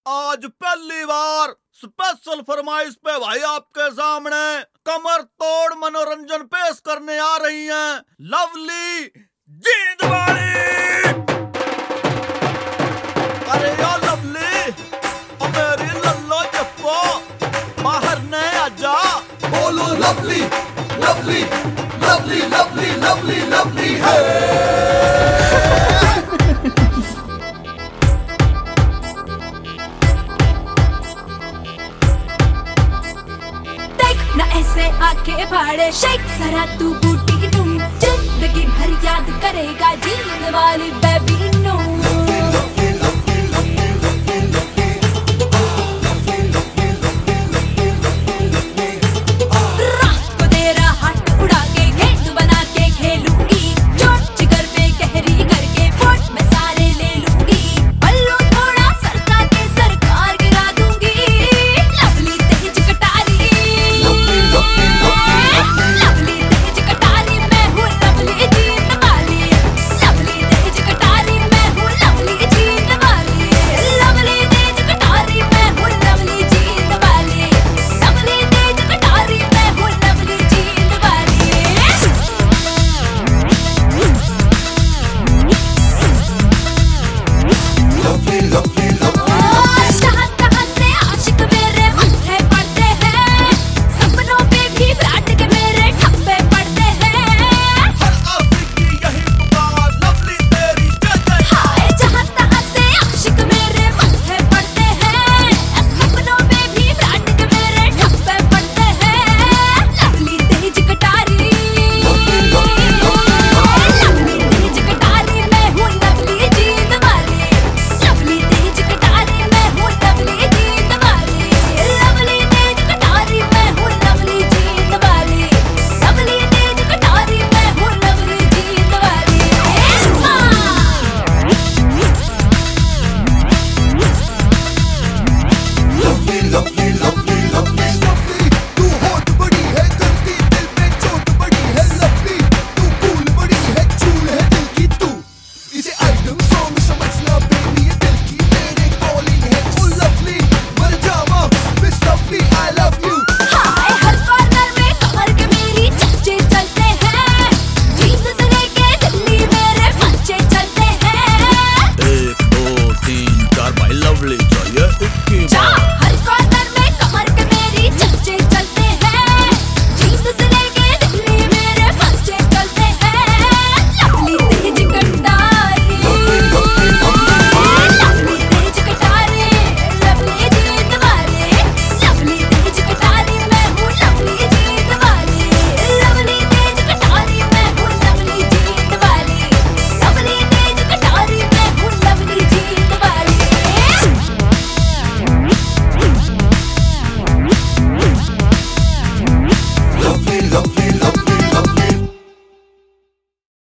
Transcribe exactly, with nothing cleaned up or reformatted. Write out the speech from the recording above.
आज पहली बार स्पेशल फरमाइश पे भाई आपके सामने कमर तोड़ मनोरंजन पेश करने आ रही हैं लवली जींदवाड़ी। अरे यार लवली, ओ मेरी लल्लो चप्पो बाहर ने आजा। बोलो lovely lovely lovely lovely lovely lovely है। ना ऐसे आके फाड़े शेक जरा तू बूटी नू, जिंदगी भर याद करेगा जीने वाली बेबी नू। रात को तेरा हाथ उड़ा के गेंद बना के खेलूंगी, चोट जिगर पे गहरी करके वोट में सारे ले लूंगी। पल्लू थोड़ा सरका के सरकार गिरा दूंगी। लवली तेज कटारी, लवली तेज कटारी मैं हूँ लवली जीत वाली। लवली तेज कटारी मैं हूँ लवली जीत वाली। लवली तेज कटारी मैं हूँ लवली जीत वाली। लवली तेज कटारी मैं हूँ लवली जीत वाली। लवली लवली जहाँ तहाँ से आशिक मेरे मत्थे पड़ते हैं, सपनों पे भी ब्रांड के मेरे ठप्पे पड़ते हैं। हर आशिक की यही पुकार लवली तेरी जय जय। हाय जहाँ तहाँ से आशिक मेरे मत्थे पड़ते हैं, सपनों पे भी ब्रांड के मेरे ठप्पे पड़ते हैं। लवली तेज कटारी, लवली तेज कटारी मैं हूँ लवली जीत वाली। लवली तेज कटारी मैं हूँ लवली जीत वाली। लवली तेज कटारी मैं हूँ लवली जीत वाली। लवली तेज कटारी मैं हूँ लवली जीत वाली। Lovely lovely lovely lovely lovely. तू होठ बड़ी है करती दिल पे चोट बड़ी है लवली। तू कूल बड़ी है चूल है दिल की तू। इसे आइटम सॉन्ग समझना बेबी, ये दिल की मेरे कॉलिंग है। ओ लवली मर जावा miss lovely I love you. हाय हर कॉर्नर में कमर के मेरी चर्चे चलते हैं, जींद से लेके दिल्ली मेरे पंचे चलते हैं। एक दो तीन चार भाई लवली चाहिए इक्की बार।